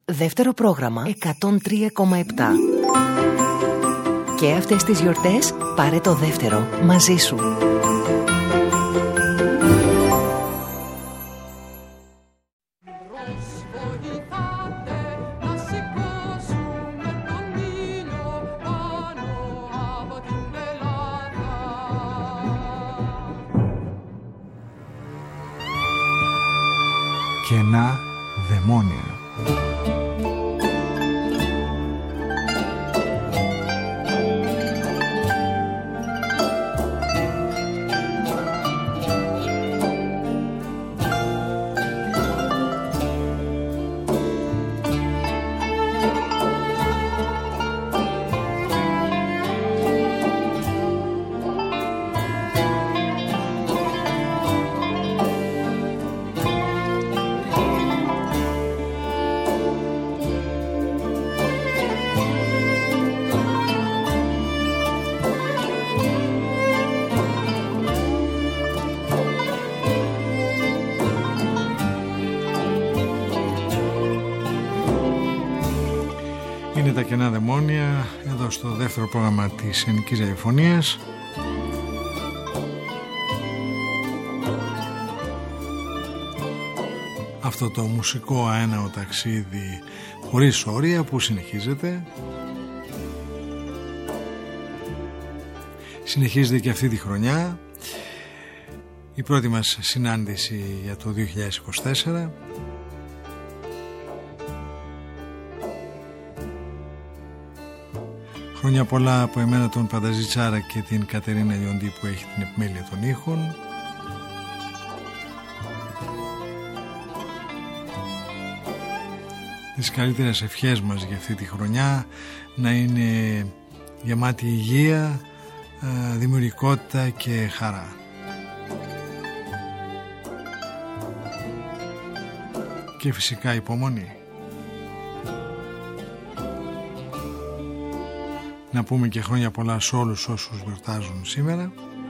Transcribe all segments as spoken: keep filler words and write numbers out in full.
Δεύτερο πρόγραμμα εκατόν τρία κόμμα επτά. Και αυτές τις γιορτές πάρε το δεύτερο μαζί σου. Κενά δαιμόνια. Τα κενά δαιμόνια εδώ στο δεύτερο πρόγραμμα της Ελληνικής Ραδιοφωνίας. Αυτό το μουσικό αέναο ταξίδι χωρίς όρια που συνεχίζεται. Συνεχίζεται και αυτή τη χρονιά η πρώτη μας συνάντηση για το δύο χιλιάδες είκοσι τέσσερα. Χρόνια πολλά από εμένα, τον Πανταζητσάρα και την Κατερίνα Λιοντή που έχει την επιμέλεια των ήχων. Τις καλύτερες ευχές μας για αυτή τη χρονιά, να είναι γεμάτη υγεία, δημιουργικότητα και χαρά. Και φυσικά υπομονή. Να πούμε και χρόνια πολλά σε όλους όσους γιορτάζουν σήμερα.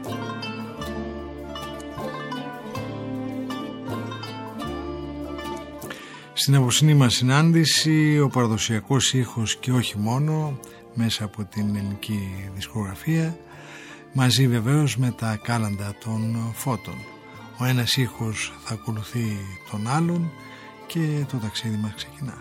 Στην απόψινή μας συνάντηση ο παραδοσιακός ήχος και όχι μόνο, μέσα από την ελληνική δισκογραφία, μαζί βεβαίως με τα κάλαντα των φώτων. Ο ένας ήχος θα ακολουθεί τον άλλον και το ταξίδι μας ξεκινά.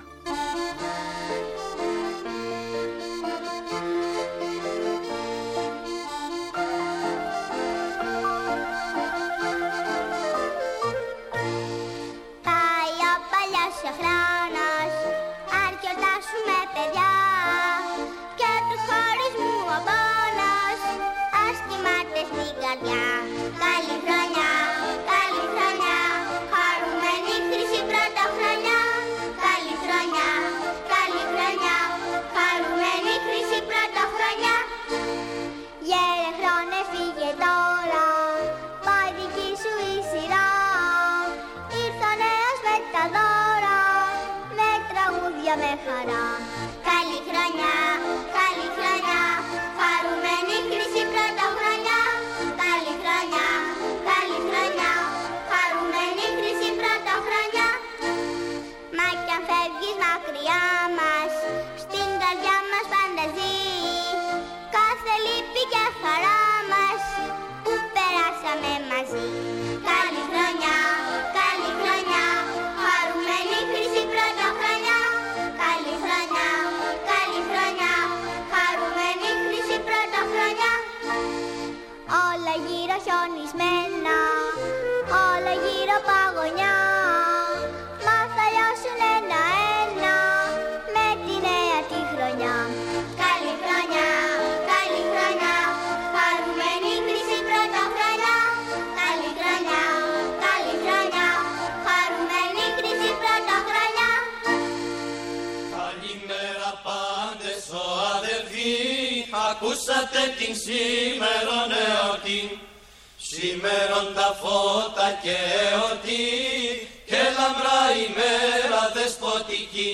Ακούσατε την σήμερον εορτή, σήμερον τα φώτα και εορτή, και λαμπρά ημέρα δεσποτική.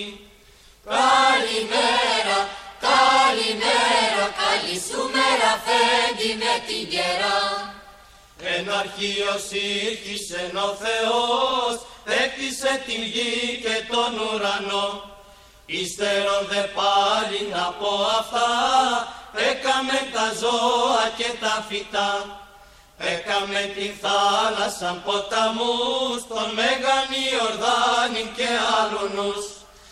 Καλημέρα, καλημέρα, καλή σου μέρα φέγγι με την καιρά. Εν αρχείος ήρχισεν ο Θεός, έκτισε την γη και τον ουρανό. Ύστερο δε πάλι να πω αυτά, έκαμε τα ζώα και τα φυτά. Έκαμε την θάλασσα ποταμούς, τον Μέγαν Ιορδάνη και άλλονους.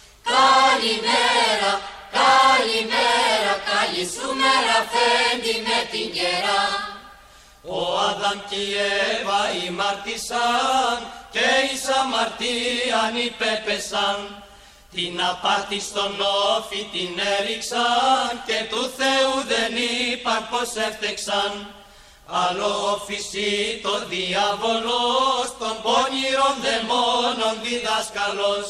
Καλημέρα, καλημέρα, καλή σου μέρα Αφέντη με την καιρά. Ο Άδαμ και η Εύα ημαρτήσαν και εις αμαρτίαν υπέπεσαν. Την απάτη στον όφη την έριξαν και του Θεού δεν είπαν πως έφτεξαν. Άλλο όφηση το διάβολος, των πονηρών δαιμόνων διδάσκαλος.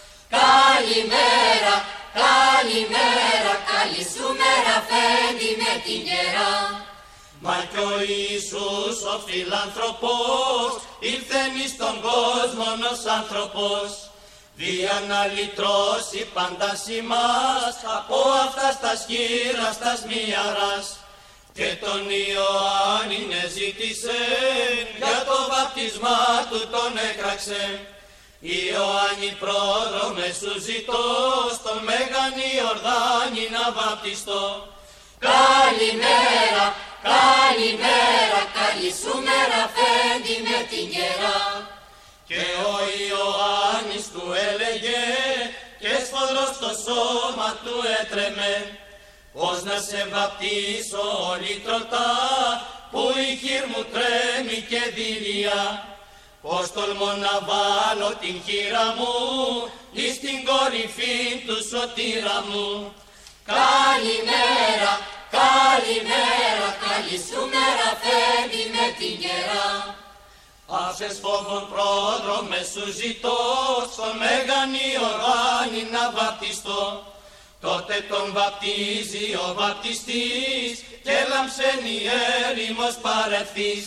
Καλημέρα, καλημέρα, καλή σου μέρα Αφέντη με την καιρά. Μα κι ο Ιησούς ο φιλάνθρωπος ήλθεν εις τον κόσμο ως άνθρωπος, δια να λυτρώσει πάντα ημάς από αυτάς τας χείρας τας μιαράς. Και τον Ιωάννην ζήτησε, για το βαπτισμά του τον έκραξε. Ιωάννη πρόδρομε σου ζητώ, στον Μέγαν Ιορδάνη να βαπτιστώ. Καλημέρα, καλημέρα, καλή σου μέρα Αφέντη με την καιρά. Και ο Ιωάννης του έλεγε, και σφοδρός στο σώμα του έτρεμε, ως να σε βαπτίσω όλη τροτά, που η χείρ μου τρέμει και δειλιά. Πώς τολμώ να βάλω την χείρα μου εις την κορυφή του σωτήρα μου. Καλημέρα, καλημέρα, καλή σου μέρα Αφέντη με την καιρά. Άψες φόβον πρόδρομε σου ζητώ, στον Μέγαν Ιορδάνη να βαπτιστώ. Τότε τον βαπτίζει ο βαπτιστής και λάμψεν η έρημος παρευθείς.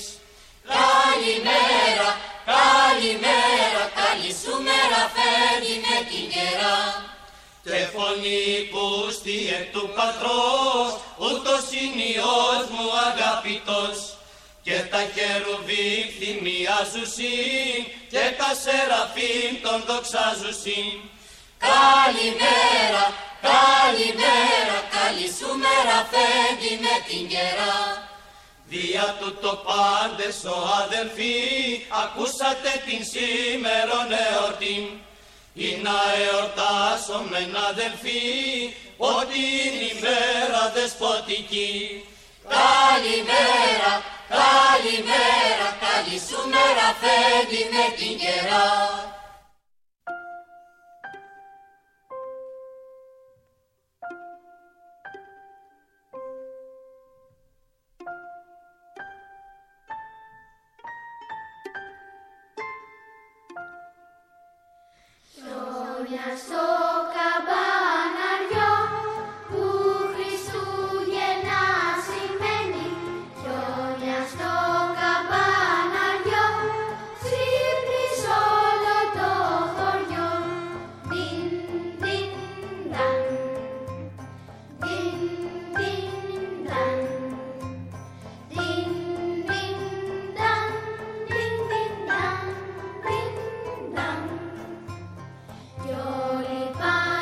Καλημέρα, καλημέρα, καλή σου μέρα Αφέντη με την καιρά. Και φωνή που στη εκ του πατρός, ούτως είναι Υιός μου αγαπητός. Και τα χερουβίμ θυμιάζουσιν και τα σεραφείμ τον δοξάζουσιν. Καλημέρα, καλημέρα, καλή σου μέρα Αφέντη με την καιρά. Δια τούτο πάντες ο αδελφοί, ακούσατε την σήμερον εορτήν. Ή να εορτάσομεν αδελφοί, ότι είναι η μέρα δεσποτική. Καλημέρα, καλημέρα, καλή σου μέρα Αφέντη με την καιρά. Χιόνια στο καμπαναριό που Χριστούγεννα σημαίνει. Χιόνια στο καμπαναριό ξύπνησε όλο το χωριό. Διν, διν, δαν, διν, διν, δαν, διν, διν, δαν, διν, διν, δαν, διν, δαν. Κι όλοι πάνε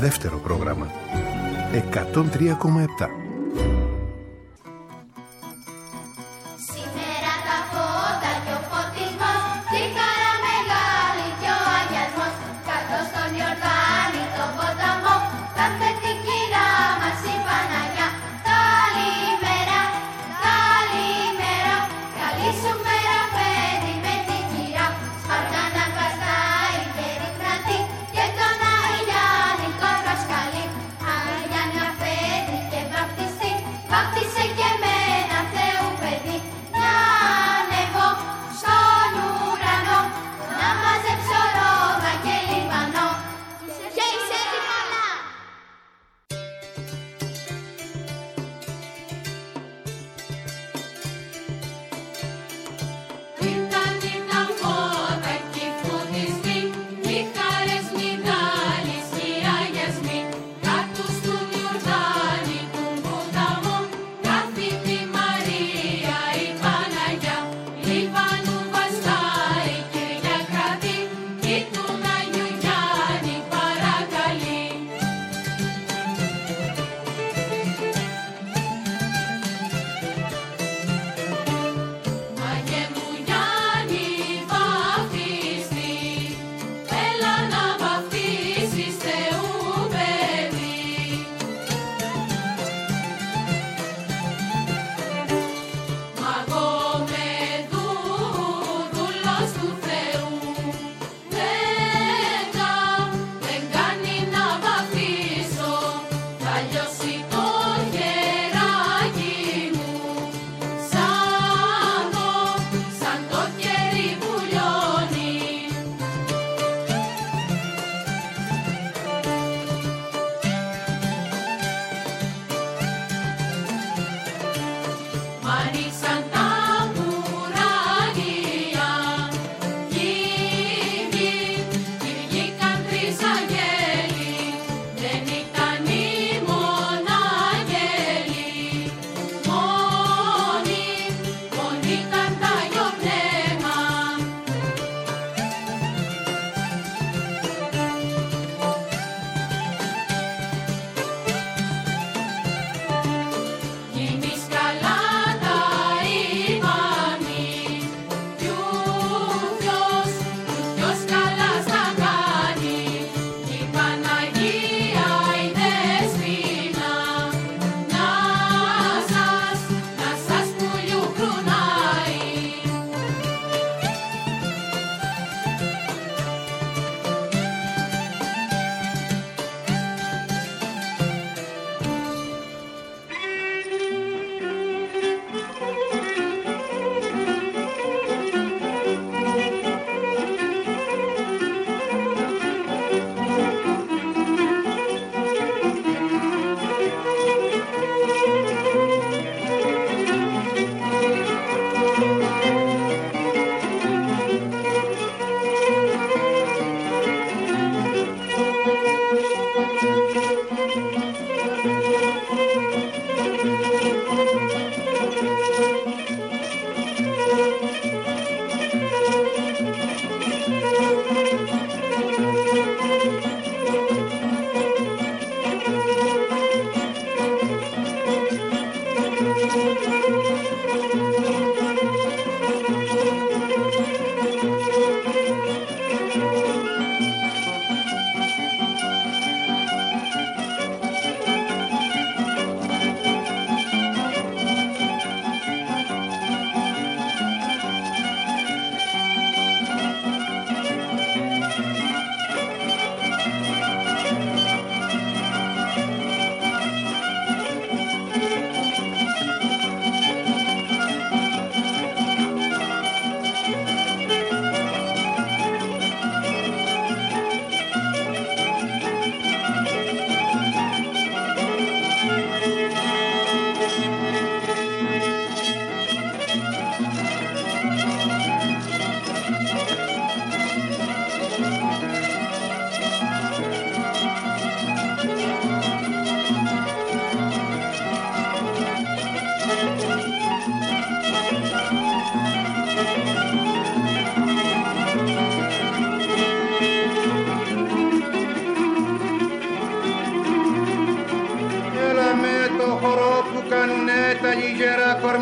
δεύτερο πρόγραμμα. εκατόν τρία κόμμα επτά. Θεού, δεν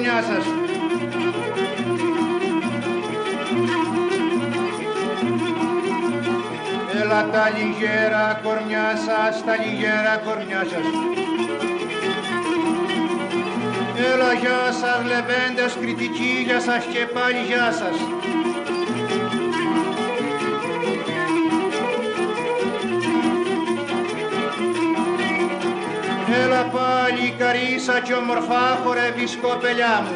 κορμιά σας. Έλα τα λιγέρα κορμιά σας, τα λιγέρα κορμιά σας. Έλα γεια σας λεβέντες κριτικοί, γεια σας και πάλι γεια σας. Έλα πάλι καρίσα κι ομορφά χορεύεις κοπελιά μου.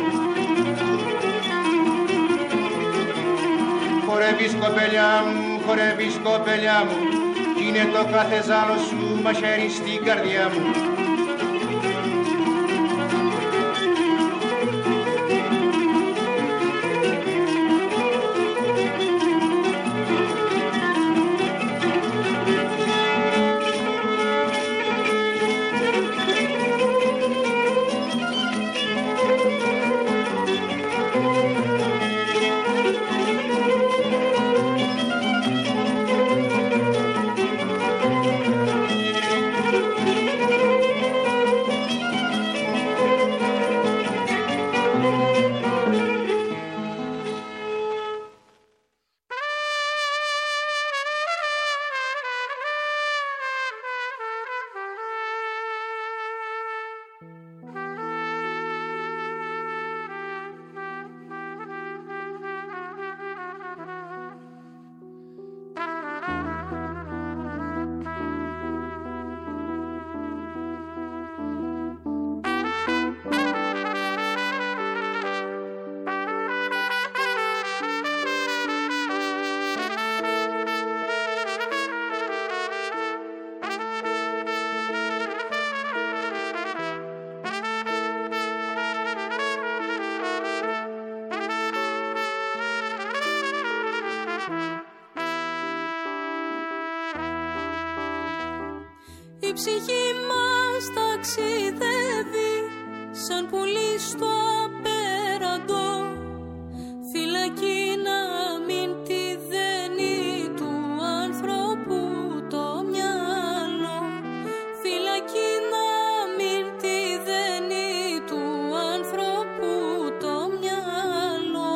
Χορεύεις κοπελιά μου, χορεύεις κοπελιά μου, κι είναι το κάθε ζάλο σου μαχαίρι στην καρδιά μου. Η ψυχή μας ταξιδεύει σαν πουλί στο απέραντο, φυλακή να μην τη δένει του ανθρώπου το μυαλό, φυλακή να μην τη δένει του ανθρώπου το μυαλό.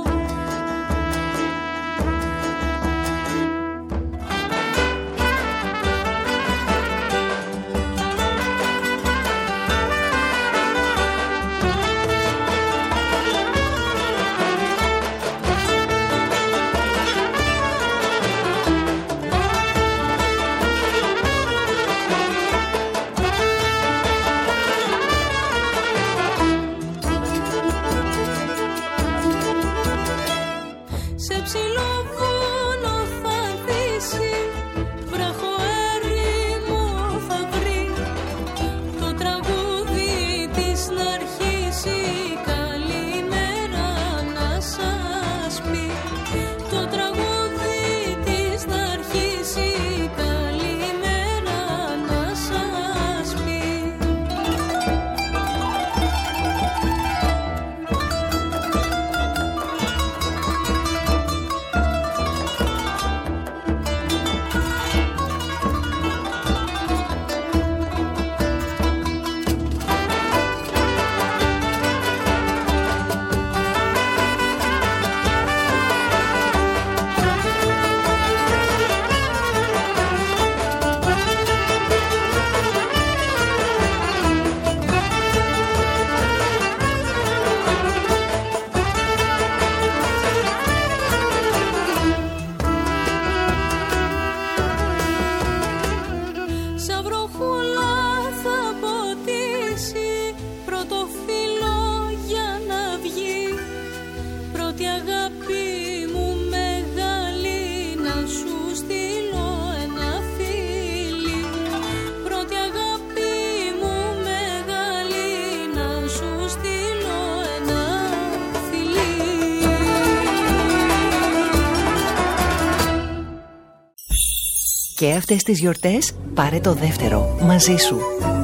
Και αυτές τις γιορτές πάρε το δεύτερο μαζί σου.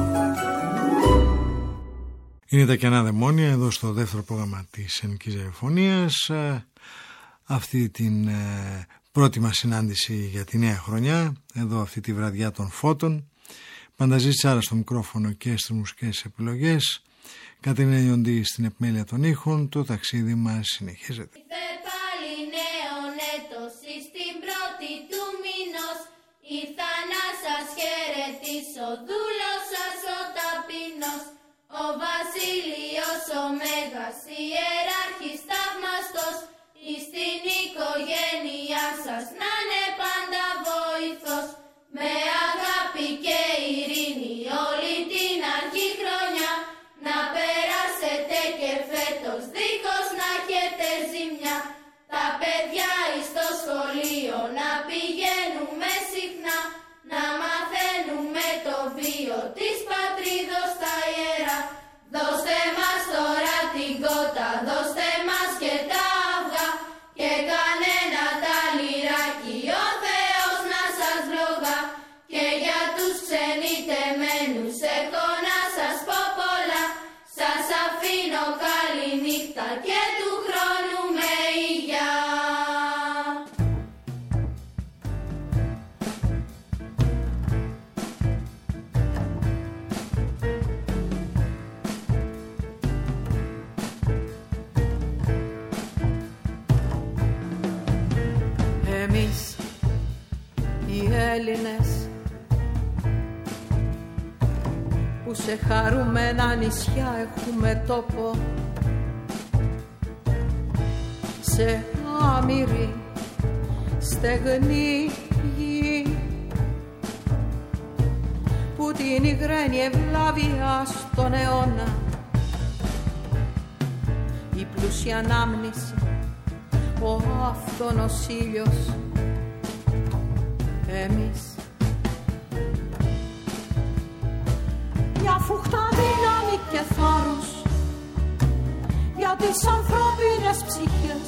Είναι τα κενά δαιμόνια εδώ στο δεύτερο πρόγραμμα της Ελληνικής Ραδιοφωνίας. Αυτή την ε, πρώτη μας συνάντηση για τη νέα χρονιά, εδώ αυτή τη βραδιά των φώτων. Πανταζής Τσάρα στο μικρόφωνο και στις μουσικές επιλογές. Κατερίνα Ιοντή στην επιμέλεια των ήχων. Το ταξίδι μας συνεχίζεται. Ήρθε πάλι νέον έτος στην πρώτη του μηνός. Ήρθα να σας χαιρετήσω, δούλος σας ο ταπεινός. Ο Βασίλειος ο Μέγας, ιεράρχης θαυμαστός. Εις την οικογένειά σας να είναι πάντα βοηθός. Με αγάπη και ειρήνη όλη την αρχή χρονιά. Να περάσετε και φέτος δίχως να έχετε ζημιά. Τα παιδιά εις το σχολείο να πηγαίνουμε συχνά. Να μαθαίνουμε το βίο της πατρίδος τα ιερά. Δώστε μας τώρα την κότα, δώστε μας και τα αυγά. Και κανένα τα λιράκι ο Θεός να σας βλογά. Και για τους ξενιτεμένους έχω να σας πω πολλά. Σας αφήνω καλή νύχτα και του χρόνου με υγεία. Εμείς οι Έλληνες που σε χαρούμενα νησιά έχουμε τόπο, σε άμυρη στεγνή γη που την υγραίνει ευλάβεια στον αιώνα η πλούσια ανάμνηση, ο άφθονος ήλιος. Εμείς μια φούχτα δύναμη και θάρρος για τις ανθρώπινες ψυχές.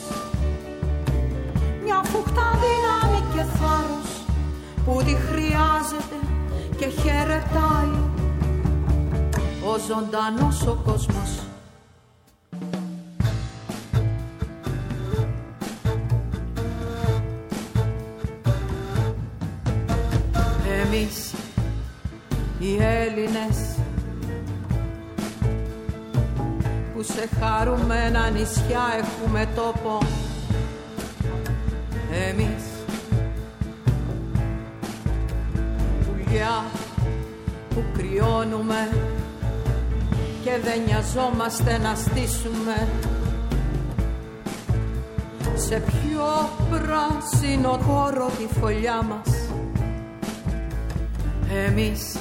Μια φούχτα δύναμη και θάρρος που τη χρειάζεται και χαιρετάει ο ζωντανός ο κόσμος. Εμείς οι Έλληνες που σε χαρούμενα νησιά έχουμε τόπο. Εμείς πουλιά που κρυώνουμε και δεν νοιαζόμαστε να στήσουμε σε πιο πράσινο χώρο τη φωλιά μας. Εμείς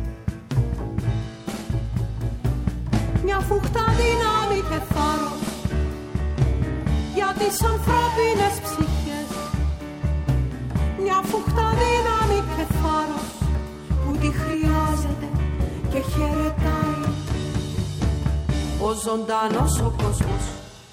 μια φούχτα δύναμη και θάρρος για τις ανθρώπινες ψυχές. Μια φούχτα δύναμη και θάρρος που τη χρειάζεται και χαιρετάει ο ζωντανός ο κόσμος.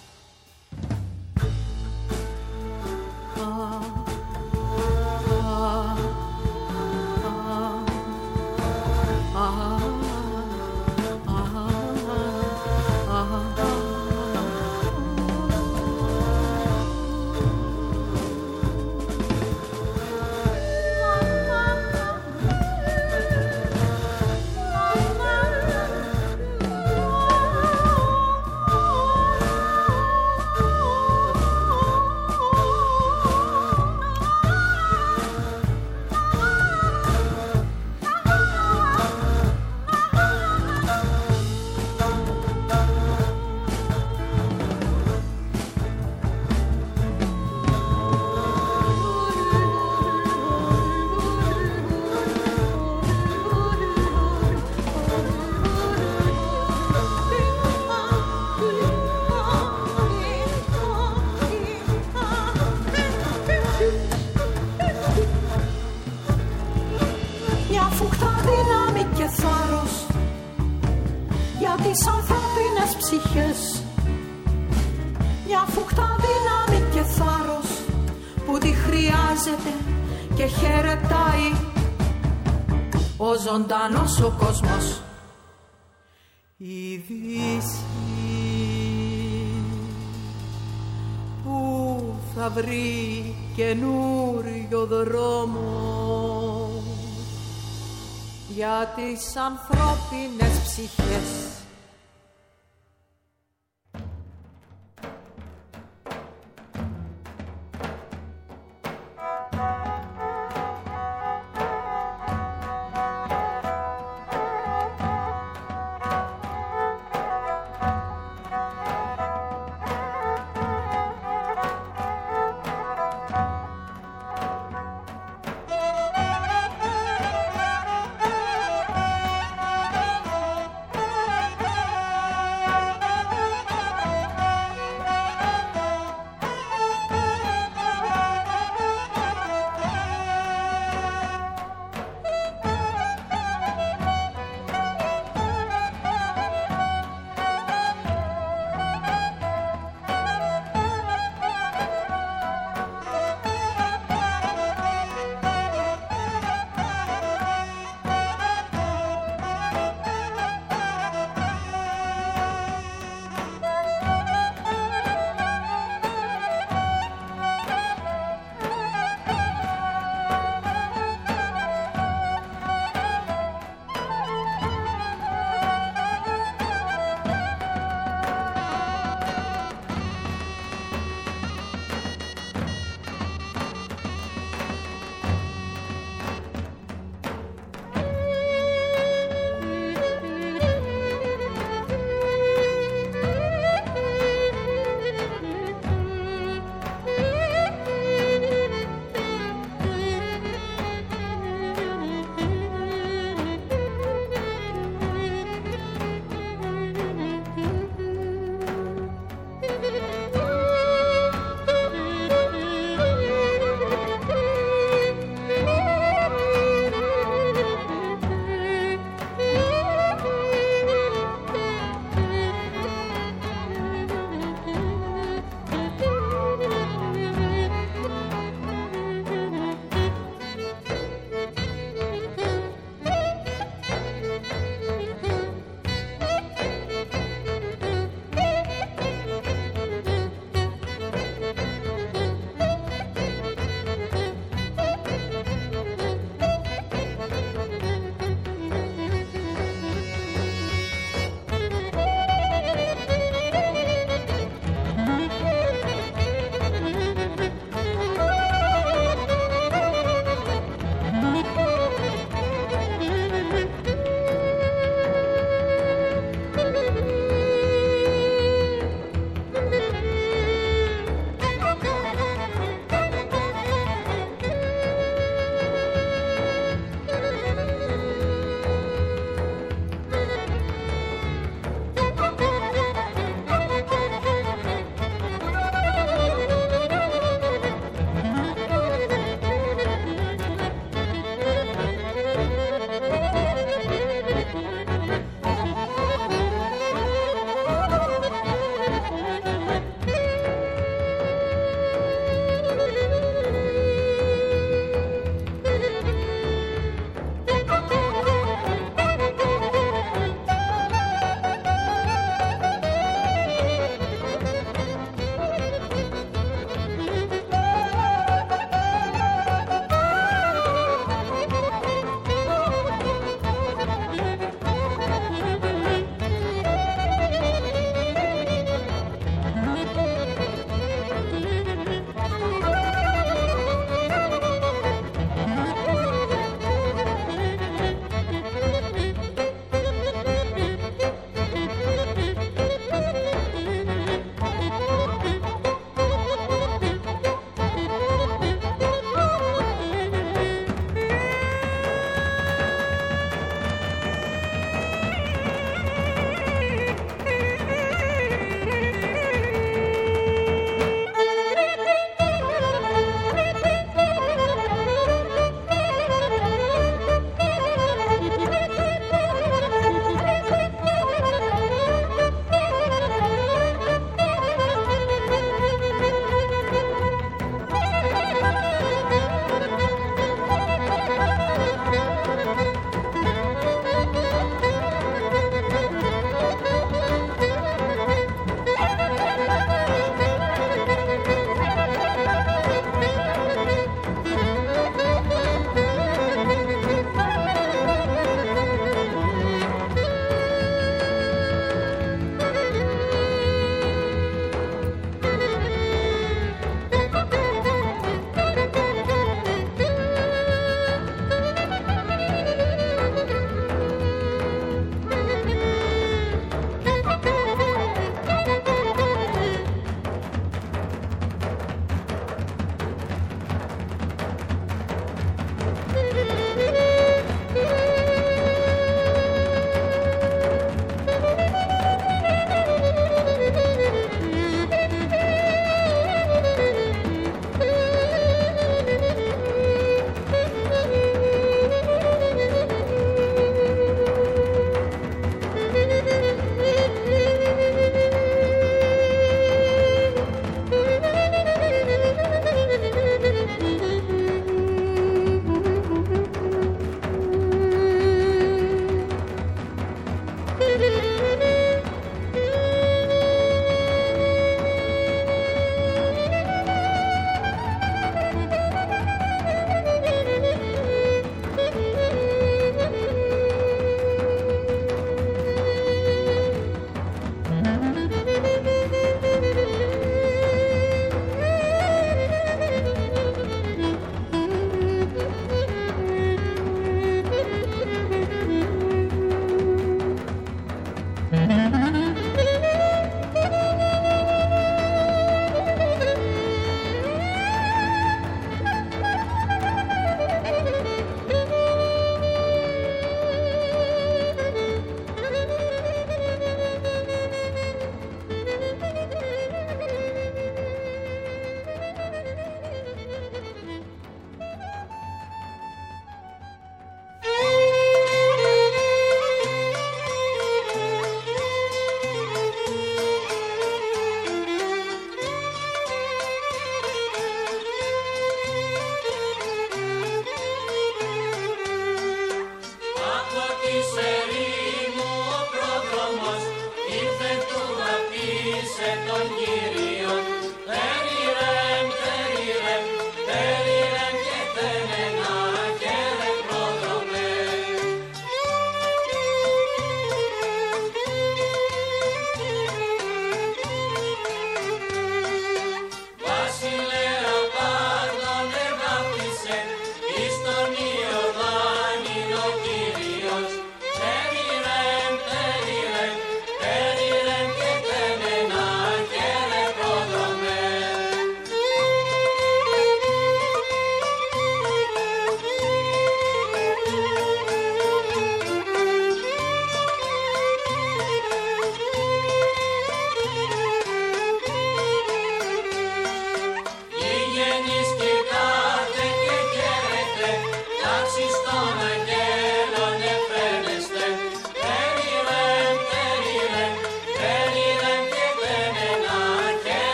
τις ανθρώπινες ψυχές, μια φούχτα δύναμη και θάρρος που τη χρειάζεται και χαιρετάει ο ζωντανός ο κόσμος. Η Δύση που θα βρει καινούριο δρόμο για τις ανθρώπινες ψυχές,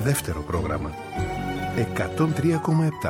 δεύτερο πρόγραμμα. εκατόν τρία κόμμα επτά.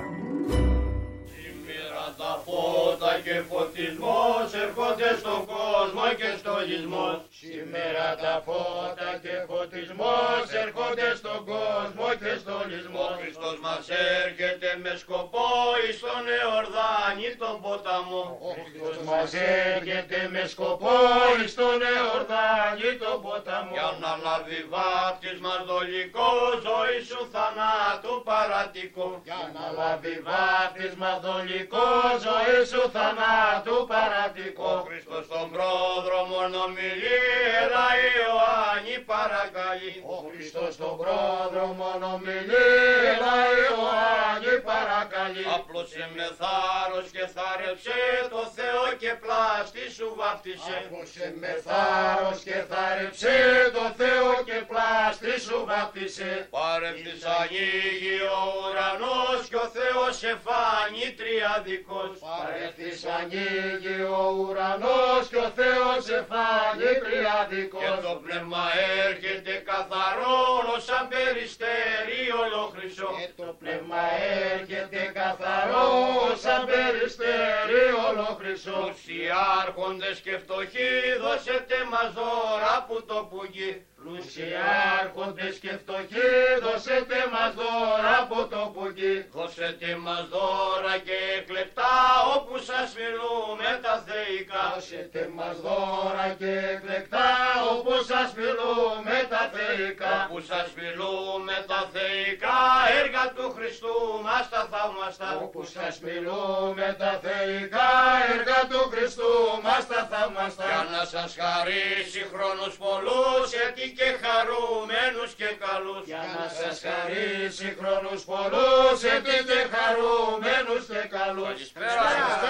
Σήμερα τα φώτα και φωτισμός έρχονται στον κόσμο και στο λυσμό. Σήμερα τα φώτα και φωτισμός έρχονται στον κόσμο και στο λυσμό. Ο Χριστός μας έρχεται με σκοπό εις τον Εορδάνη τον ποταμό. Ο Χριστός μας έρχεται με σκοπό εις τον Εορδάνη τον ποταμό. Για να λάβει βάπτισμα δολικό, ζωή σου θανάτου παρατικό. Για να λάβει βάπτισμα δολικό, ζωή σου θανάτου παρατικό. Ο Χριστός τον πρόδρομο ομιλεί, έλα Ιωάννη παρακαλεί. Ο Χριστός τον πρόδρομο ομιλεί, έλα Ιωάννη παρακαλεί. Απλώσε με θάρρος και θάρεψε, το Θεό και πλάστη σου βάπτισε. Απλώσε με θάρρος και θάρεψε, το Θεό και πλάστη σου βάπτισε. Πάρευτης ανοίγει ο ουρανός και ο Θεός σε φάνει τριαδικός. Πάρευτης ανοίγει ο ουρανός και ο Θεός σε φάνει τριαδικός. Και το πνεύμα έρχεται καθαρό σαν περιστέρι ολόχρυσο. Και το πνεύμα έρχεται καθαρό σαν περιστέρι ολόχρυσο. Πλούσιοι άρχοντες και φτωχοί, δώσετε μας δώρα που το πουγγί. Πλούσιοι άρχοντες και φτωχοί, δώσετε μας δώρα από το πουγγί. Δώσετε μας δώρα και εκλεπτά, όπου σας μιλούμε τα θεϊκά. Δώσετε μας δώρα και εκλεπτά, όπου σας μιλούμε τα θεϊκά. Όπου σας μιλούμε τα θεϊκά, έργα του Χριστού μας τα θαυμαστά. Όπου σας μιλούμε τα θεϊκά, έργα του Χριστού μας τα θαυμαστά. Για να σας χαρίσει χρόνους πολλούς, έτσι και χαρούμενους και καλούς. Για να σας χαρίσει χρόνους πολλούς, έτσι και χαρούμενους και καλούς. Καλησπέρα,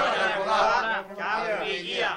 καλή υγεία.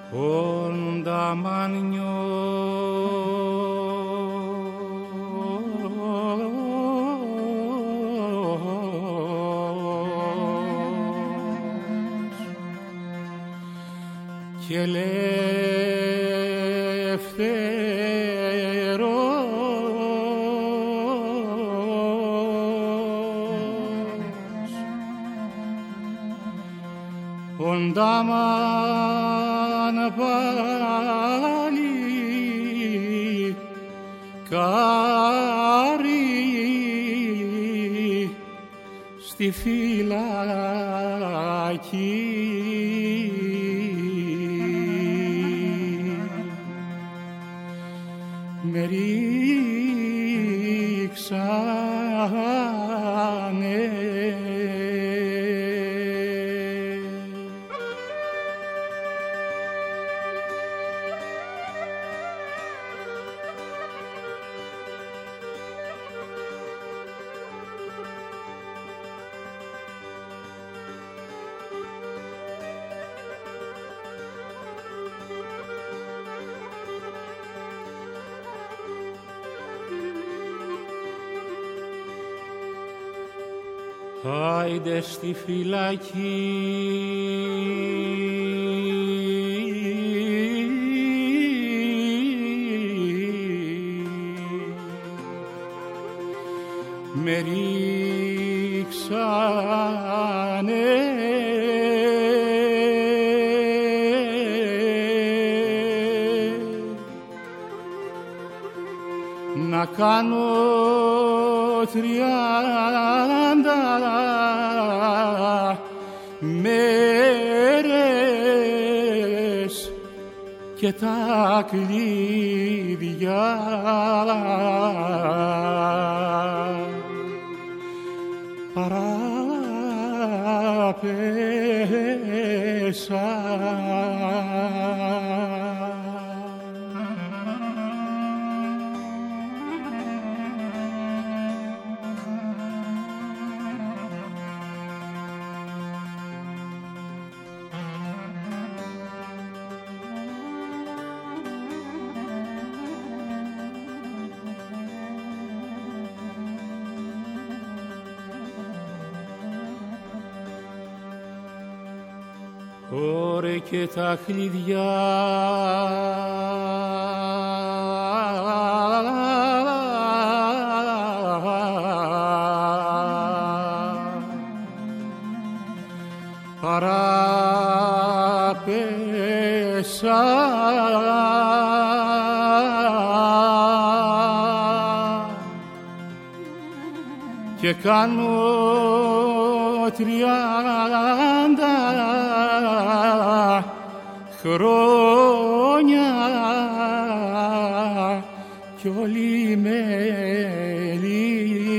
Ονταμάνιο και ελεύθερος οντάμαν πάλι κάρι στη φυλακή. Με ρίξανε άιντε στη φυλακή με ρίξανε να κάνω τριάντα μέρες και τα κλειδιά παράπεσα. Ωρε και τα κλειδιά παράπεσα και κάνω τριάντα χρόνια κι όλοι μέλη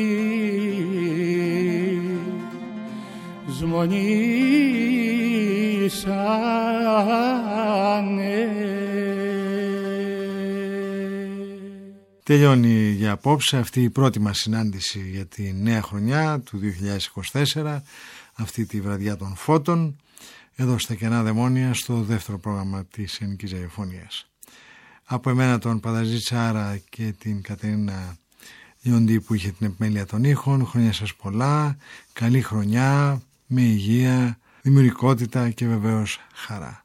σμονήσανε. Τελειώνει για απόψε αυτή η πρώτη μας συνάντηση για τη νέα χρονιά του δύο χιλιάδες είκοσι τέσσερα, αυτή τη βραδιά των φώτων, εδώ στα Κενά Δαιμόνια, στο δεύτερο πρόγραμμα της Ελληνικής Ραδιοφωνίας. Από εμένα τον Πανταζήτσαρα και την Κατερίνα Ιοντή που είχε την επιμέλεια των ήχων, χρόνια σας πολλά, καλή χρονιά, με υγεία, δημιουργικότητα και βεβαίως χαρά.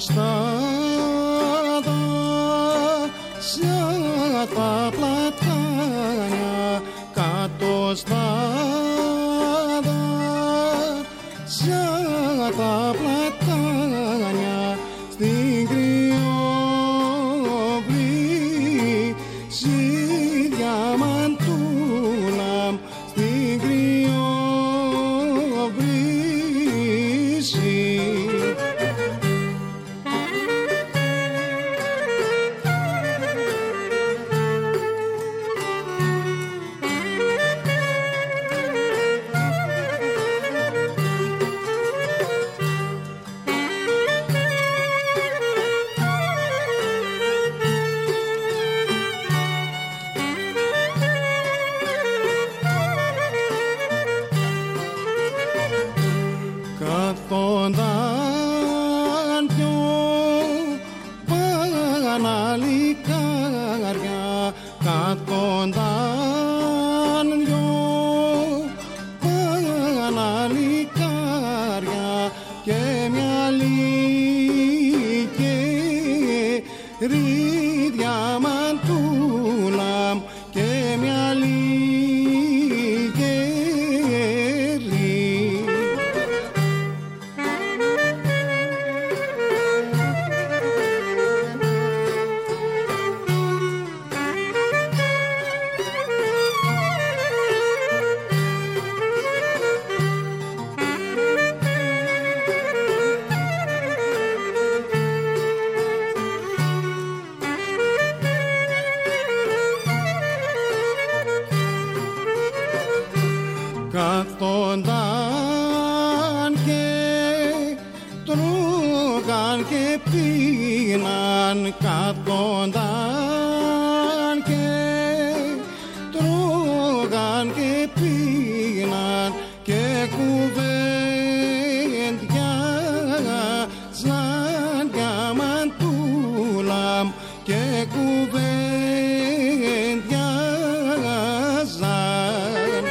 στάδα σε τα πλατάνια κάτω στάδα σε τα πλατάνια στην κρυόβρηση διαμαντούλα στην κρυόβρηση. Καθόνταν πιο παναλικάρια, καθόνταν πιο παναλικάρια και μια λικερή διαμαντούλα και μια καθόνταν και τρώγαν και πίναν, καθόνταν και τρώγαν και πίναν και κουβέντιαζαν διαμαντούλα και κουβέντιαζαν.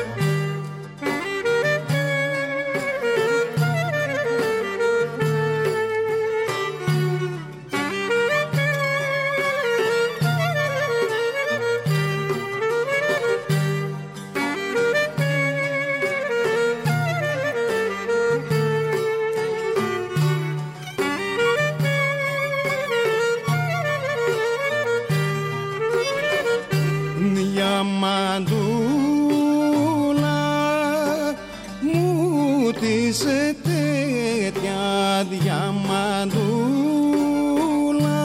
Διαμαντούλα μου τίσε τέτοια, διαμαντούλα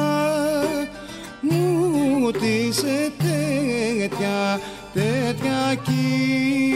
μου τίσε τέτοια, τέτοια κι